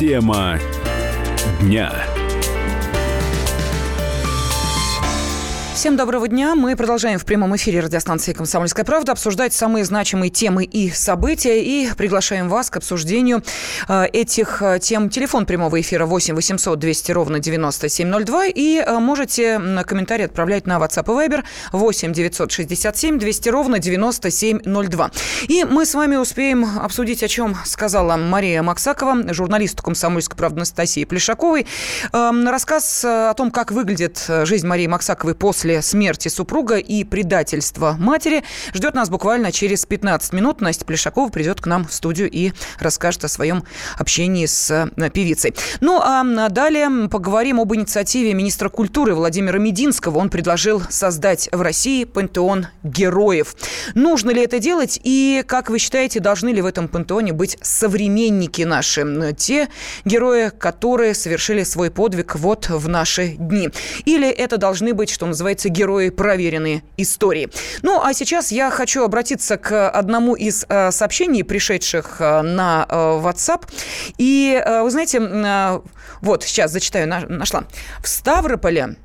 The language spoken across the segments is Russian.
Тема дня. Всем доброго дня. Мы продолжаем в прямом эфире радиостанции «Комсомольская правда» обсуждать самые значимые темы и события. И приглашаем вас к обсуждению этих тем. Телефон прямого эфира 8 800 200 ровно 9702. И можете комментарии отправлять на WhatsApp и Viber 8 967 200 ровно 9702. И мы с вами успеем обсудить, о чем сказала Мария Максакова, журналист «Комсомольской правды» Анастасии Плешаковой. Рассказ о том, как выглядит жизнь Марии Максаковой после смерти супруга и предательства матери, ждет нас буквально через 15 минут. Настя Плешакова придет к нам в студию и расскажет о своем общении с певицей. Ну, а далее поговорим об инициативе министра культуры Владимира Мединского. Он предложил создать в России пантеон героев. Нужно ли это делать? И, как вы считаете, должны ли в этом пантеоне быть современники наши? Те герои, которые совершили свой подвиг вот в наши дни. Или это должны быть, что называется, герои проверенные истории. Ну, а сейчас я хочу обратиться к одному из сообщений, пришедших на WhatsApp. И, вы знаете, вот, сейчас зачитаю, нашла. В Ставрополе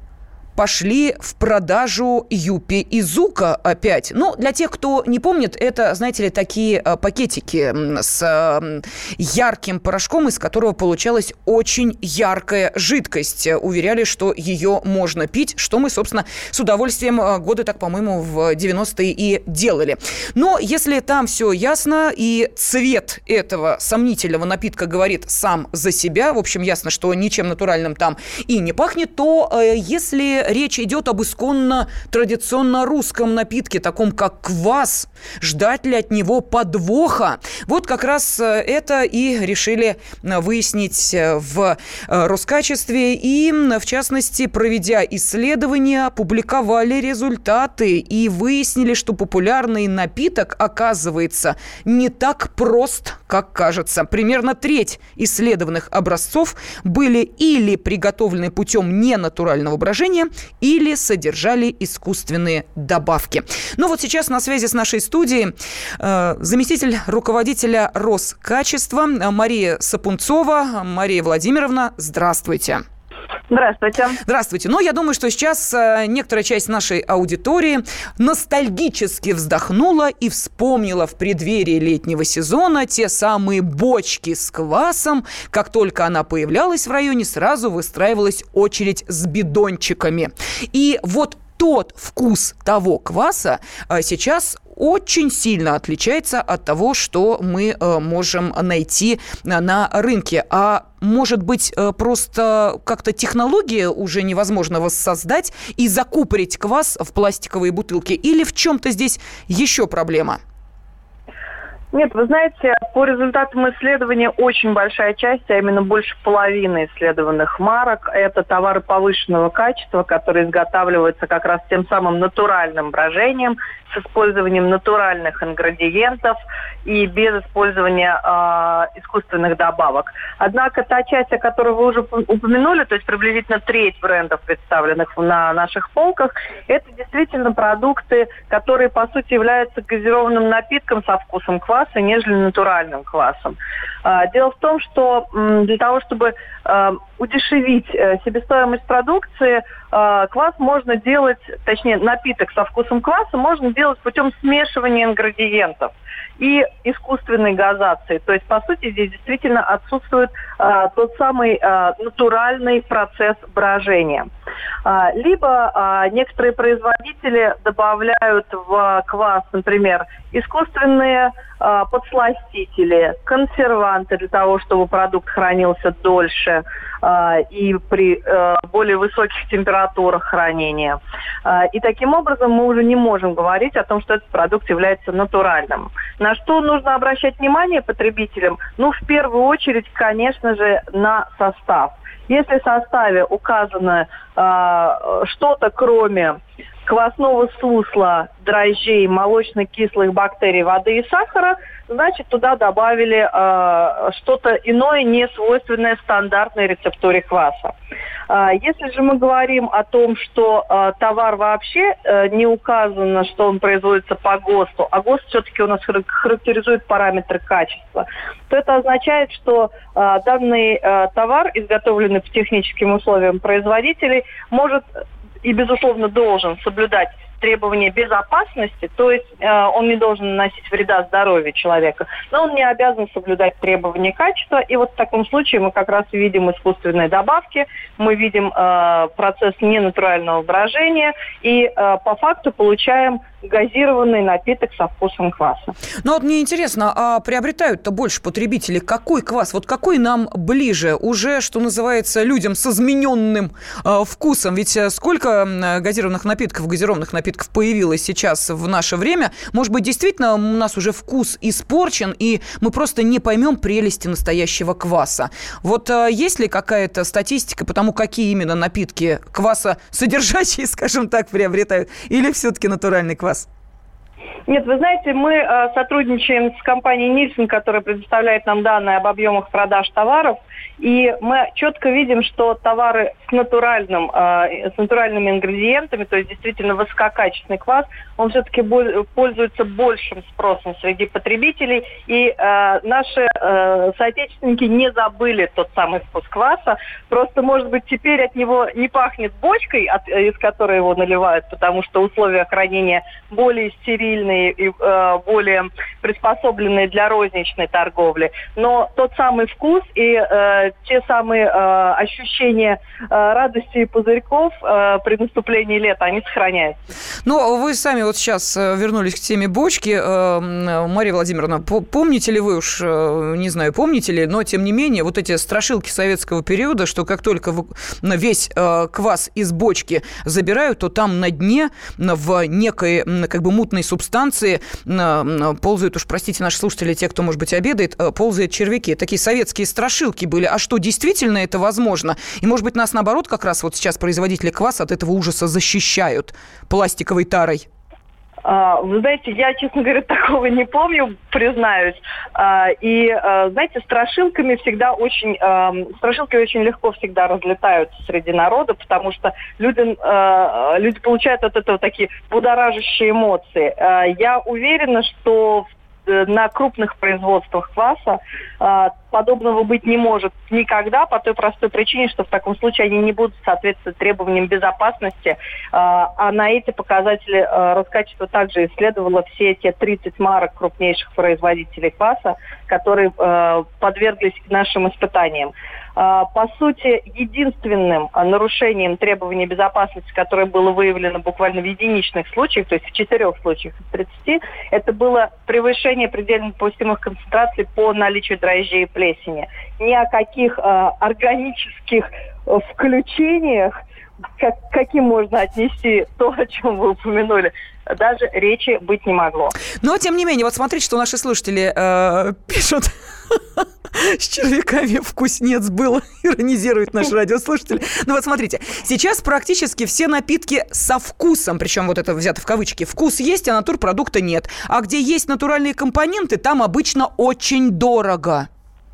пошли в продажу Юпи и Зука опять. Ну, для тех, кто не помнит, это, знаете ли, такие пакетики с ярким порошком, из которого получалась очень яркая жидкость. Уверяли, что ее можно пить, что мы, собственно, с удовольствием годы, так, по-моему, в 90-е и делали. Но если там все ясно, и цвет этого сомнительного напитка говорит сам за себя, в общем, ясно, что ничем натуральным там и не пахнет, то если речь идет об исконно традиционно русском напитке, таком как квас, ждать ли от него подвоха? Вот как раз это и решили выяснить в Роскачестве. И, в частности, проведя исследования, опубликовали результаты и выяснили, что популярный напиток, оказывается, не так прост, как кажется. Примерно треть исследованных образцов были или приготовлены путем ненатурального брожения, или содержали искусственные добавки. Ну вот сейчас на связи с нашей студией заместитель руководителя Роскачества Мария Сапунцова. Мария Владимировна, здравствуйте. Здравствуйте. Здравствуйте. Ну, я думаю, что сейчас некоторая часть нашей аудитории ностальгически вздохнула и вспомнила в преддверии летнего сезона те самые бочки с квасом. Как только она появлялась в районе, сразу выстраивалась очередь с бидончиками. И вот тот вкус того кваса сейчас очень сильно отличается от того, что мы можем найти на рынке. А может быть, просто как-то технология уже невозможно воссоздать и закупорить квас в пластиковые бутылки? Или в чем-то здесь еще проблема? Нет, вы знаете, по результатам исследования очень большая часть, а именно больше половины исследованных марок, это товары повышенного качества, которые изготавливаются как раз тем самым натуральным брожением, с использованием натуральных ингредиентов и без использования искусственных добавок. Однако та часть, о которой вы уже упомянули, то есть приблизительно треть брендов, представленных на наших полках, это действительно продукты, которые, по сути, являются газированным напитком со вкусом кваса, нежели натуральным квасом. Дело в том, что для того, чтобы удешевить себестоимость продукции, квас можно делать, точнее, напиток со вкусом кваса можно делать путем смешивания ингредиентов и искусственной газации. То есть, по сути, здесь действительно отсутствует тот самый натуральный процесс брожения. Либо некоторые производители добавляют в квас, например, искусственные подсластители, консерванты для того, чтобы продукт хранился дольше и при более высоких температурах хранения. И таким образом мы уже не можем говорить о том, что этот продукт является натуральным. На что нужно обращать внимание потребителям? Ну, в первую очередь, конечно же, на состав. Если в составе указано что-то, кроме квасного сусла, дрожжей, молочно-кислых бактерий, воды и сахара, значит, туда добавили что-то иное, не свойственное стандартной рецептуре кваса. Если же мы говорим о том, что товар вообще не указано, что он производится по ГОСТу, а ГОСТ все-таки у нас характеризует параметры качества, то это означает, что данный товар, изготовленный по техническим условиям производителей, может и, безусловно, должен соблюдать требования безопасности, то есть он не должен наносить вреда здоровью человека, но он не обязан соблюдать требования качества. И вот в таком случае мы как раз видим искусственные добавки, мы видим процесс ненатурального брожения и по факту получаем газированный напиток со вкусом кваса. Ну вот мне интересно, а приобретают-то больше потребители какой квас? Вот какой нам ближе? Уже, что называется, людям с измененным вкусом? Ведь сколько газированных напитков появилось сейчас в наше время? Может быть, действительно у нас уже вкус испорчен, и мы просто не поймем прелести настоящего кваса. Вот есть ли какая-то статистика по тому, какие именно напитки квасосодержащие, скажем так, приобретают? Или все-таки натуральный квас? Нет, вы знаете, мы сотрудничаем с компанией Нильсон, которая предоставляет нам данные об объемах продаж товаров, и мы четко видим, что товары с натуральными ингредиентами, то есть действительно высококачественный квас, он все-таки пользуется большим спросом среди потребителей, и наши соотечественники не забыли тот самый вкус кваса, просто, может быть, теперь от него не пахнет бочкой, из которой его наливают, потому что условия хранения более стерильные и более приспособленные для розничной торговли. Но тот самый вкус и те самые ощущения радости и пузырьков при наступлении лета, они сохраняются. Ну, вы сами вот сейчас вернулись к теме бочки. Мария Владимировна, помните ли вы уж, не знаю, помните ли, но тем не менее, вот эти страшилки советского периода, что как только весь квас из бочки забирают, то там на дне в некой как бы мутной субстанции ползают, уж простите наши слушатели, те, кто, может быть, обедает, ползают червяки. Такие советские страшилки были. А что, действительно это возможно? И, может быть, нас, наоборот, как раз вот сейчас производители кваса от этого ужаса защищают пластиковой тарой? Вы знаете, я, честно говоря, такого не помню, признаюсь. И, знаете, страшилки очень легко всегда разлетаются среди народа, потому что люди получают от этого такие будоражащие эмоции. Я уверена, что на крупных производствах кваса подобного быть не может никогда, по той простой причине, что в таком случае они не будут соответствовать требованиям безопасности, а на эти показатели Роскачество также исследовало все эти 30 марок крупнейших производителей кваса, которые подверглись нашим испытаниям. По сути, единственным нарушением требований безопасности, которое было выявлено буквально в единичных случаях, то есть в 4 случаях из 30, это было превышение предельно допустимых концентраций по наличию дрожжей и плесени. Ни о каких органических включениях, каким можно отнести то, о чем вы упомянули, даже речи быть не могло. Но, тем не менее, вот смотрите, что наши слушатели пишут. С червяками вкуснец был, иронизирует наш радиослушатель. Ну вот смотрите, сейчас практически все напитки со вкусом, причем вот это взято в кавычки, вкус есть, а натурпродукта нет. А где есть натуральные компоненты, там обычно очень дорого.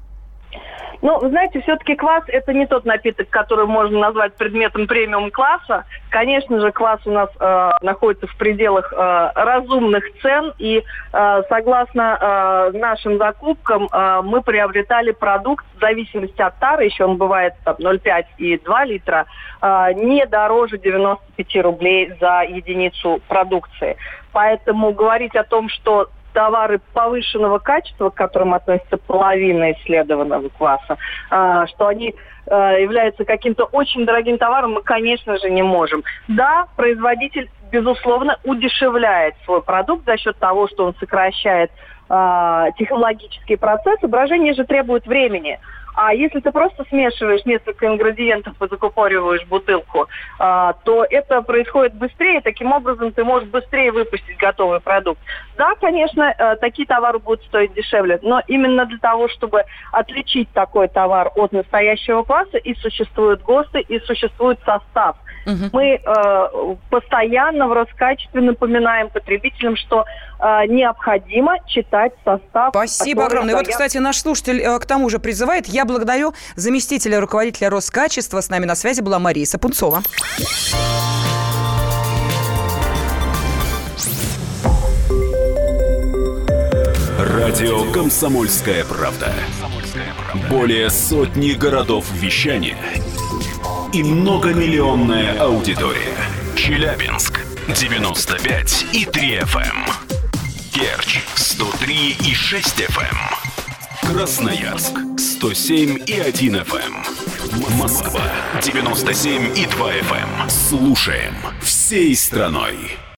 Ну, вы знаете, все-таки квас – это не тот напиток, который можно назвать предметом премиум-класса. Конечно же, квас у нас находится в пределах разумных цен, и согласно нашим закупкам мы приобретали продукт в зависимости от тары, еще он бывает там 0,5 и 2 литра, не дороже 95 рублей за единицу продукции. Поэтому говорить о том, что товары повышенного качества, к которым относится половина исследованного кваса, что они являются каким-то очень дорогим товаром, мы, конечно же, не можем. Да, производитель, безусловно, удешевляет свой продукт за счет того, что он сокращает технологические процессы. Брожение же требует времени. А если ты просто смешиваешь несколько ингредиентов и закупориваешь бутылку, то это происходит быстрее. Таким образом, ты можешь быстрее выпустить готовый продукт. Да, конечно, такие товары будут стоить дешевле, но именно для того, чтобы отличить такой товар от настоящего кваса, и существуют ГОСТы, и существует состав Мы постоянно в Роскачестве напоминаем потребителям, что необходимо читать состав. Спасибо огромное. И вот, кстати, наш слушатель к тому же призывает. Я благодарю заместителя руководителя Роскачества. С нами на связи была Мария Сапунцова. Радио «Комсомольская правда». Более сотни городов вещания и многомиллионная аудитория. Челябинск 95,3 FM. Керчь 103,6 FM. Красноярск 107,1 FM. Москва 97,2 FM. Слушаем всей страной.